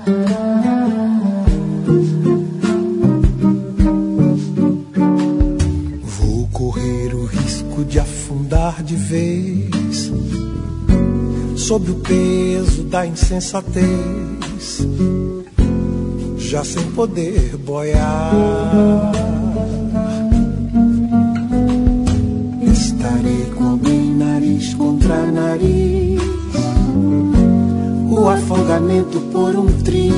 Vou correr o risco de afundar de vez sob o peso da insensatez, já sem poder boiar. Estarei com alguém nariz contra nariz, o afogamento por um triz.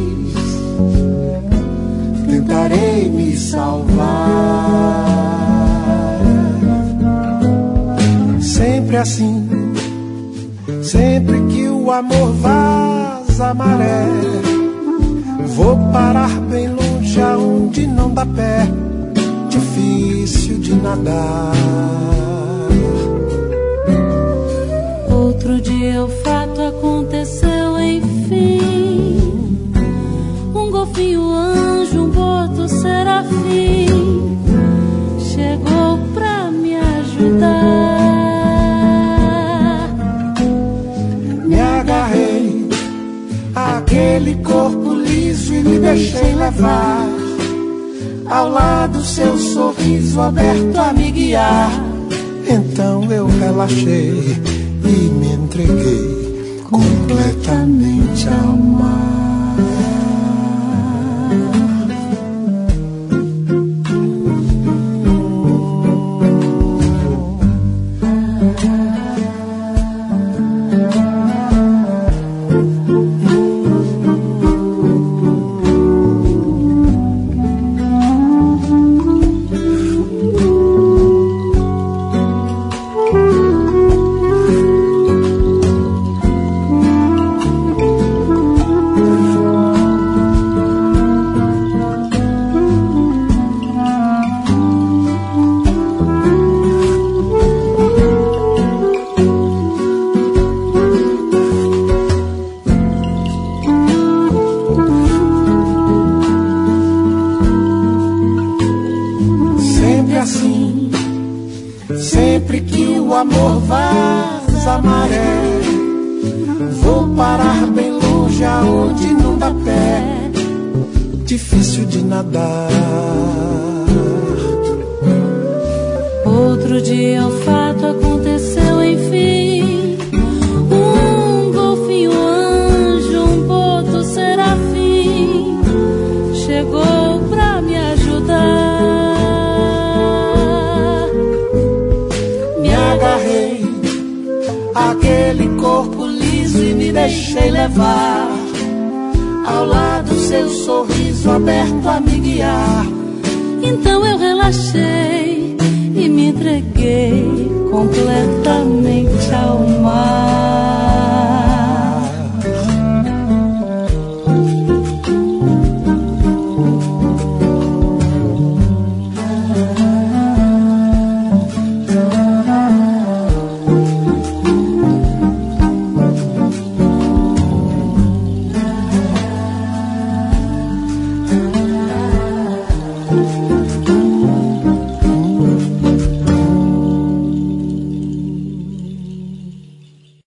Tentarei me salvar. Sempre assim, sempre que o amor vaza a maré, vou parar bem longe aonde não dá pé, difícil de nadar. Outro dia o fato aconteceu, enfim. Um golfinho anjo, um boto serafim chegou pra me ajudar. Me agarrei àquele corpo liso e me deixei levar, ao lado seu sorriso aberto a me guiar. Então eu relaxei e me entreguei completamente ao mar. Sempre que o amor vaza a maré, vou parar bem longe aonde não dá pé, difícil de nadar. Outro dia o fato aconteceu, enfim. Um golfinho anjo, um boto serafim chegou pra me ajudar. Aquele corpo liso e me deixei levar, ao lado seu sorriso aberto a me guiar. Então eu relaxei e me entreguei completamente ao mar.